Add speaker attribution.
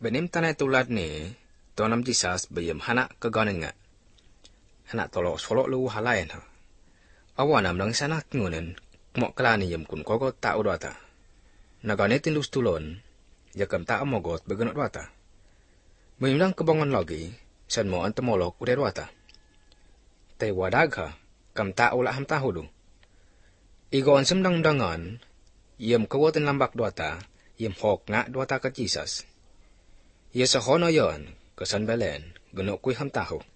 Speaker 1: Benim tanay tulad ni, tonam jisas bayam hanak kaganin nga. Hanak tolok solok lu halayan ha. Awanam lang sanak ngunin, mok kalani yam kun kogot tao dwata. Naganitin lus tulon, yakam tao mogot baganot dwata. Bayam lang kabangon lagi, san mo ang tamolok uday dwata. Tay wadag ha, kam tao laham tahudu. Igoon samdang dangan, yam kawatin lambak dwata, yam hok nga dwata ka jisas. Iya sa hono yon, kasan belen, ganok kuy ham taho.